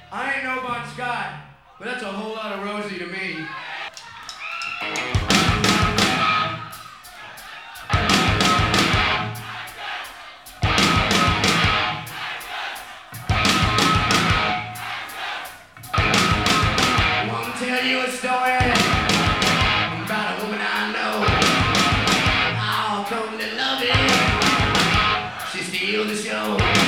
I ain't no Bon Scott, but that's a whole lot of Rosie to me. I want to tell you a story about a woman I know. I'll totally love it. She steals the show.